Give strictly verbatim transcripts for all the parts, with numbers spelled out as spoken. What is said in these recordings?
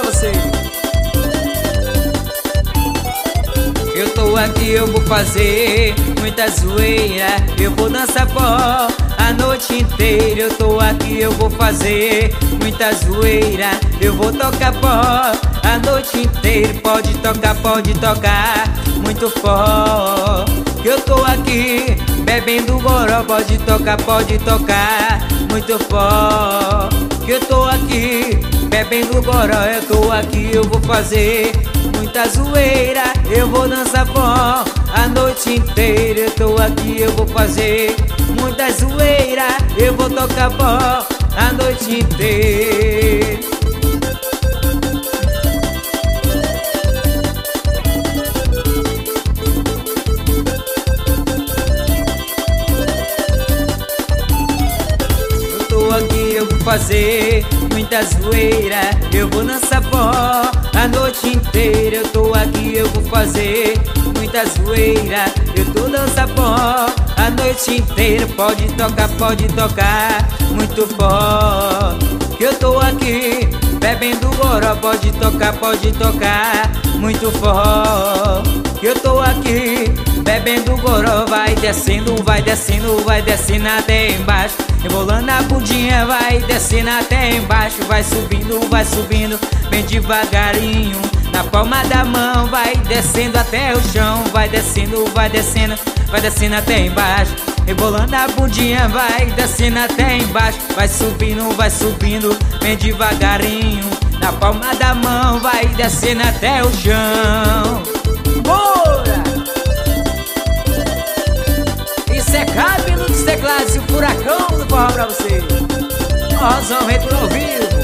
você. Eu tô aqui, eu vou fazer muita zoeira. Eu vou dançar pó a noite inteira. Eu tô aqui, eu vou fazer muita zoeira. Eu vou tocar pó a noite inteira. Pode tocar, pode tocar muito pó. Que eu tô aqui bebendo goró. Pode tocar, pode tocar muito pó. Que eu tô aqui bebendo goró. Eu tô aqui, eu vou fazer muita zoeira. Eu vou dançar pó a noite inteira. Eu tô aqui, eu vou fazer muita zoeira. Eu vou tocar pó a noite inteira. Aqui eu vou fazer muita zoeira. Eu vou dançar pó a noite inteira. Eu tô aqui, eu vou fazer muita zoeira. Eu tô dançando pó a noite inteira. Pode tocar, pode tocar muito pó. Que eu tô aqui bebendo goró. Pode tocar, pode tocar muito pó. Que eu tô aqui bebendo goró. Vai descendo, vai descendo, vai descendo até embaixo. Rebolando a bundinha, vai descendo até embaixo. Vai subindo, vai subindo, bem devagarinho. Na palma da mão, vai descendo até o chão. Vai descendo, vai descendo, vai descendo até embaixo. Rebolando a bundinha, vai descendo até embaixo. Vai subindo, vai subindo, bem devagarinho. Na palma da mão, vai descendo até o chão. Bora! Isso é cabelo dos teclados e o furacão do forró pra você. Rosão Retro ao vivo.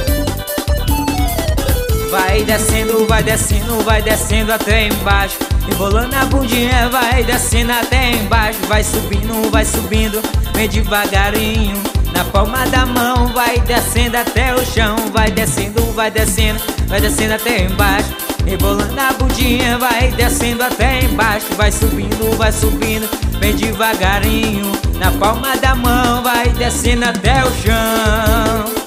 Vai descendo, vai descendo, vai descendo até embaixo. Rebolando a bundinha, vai descendo até embaixo. Vai subindo, vai subindo, bem devagarinho. Na palma da mão, vai descendo até o chão. Vai descendo, vai descendo, vai descendo até embaixo. Rebolando a bundinha, vai descendo até embaixo. Vai subindo, vai subindo, bem devagarinho. Na palma da mão, vai descendo até o chão.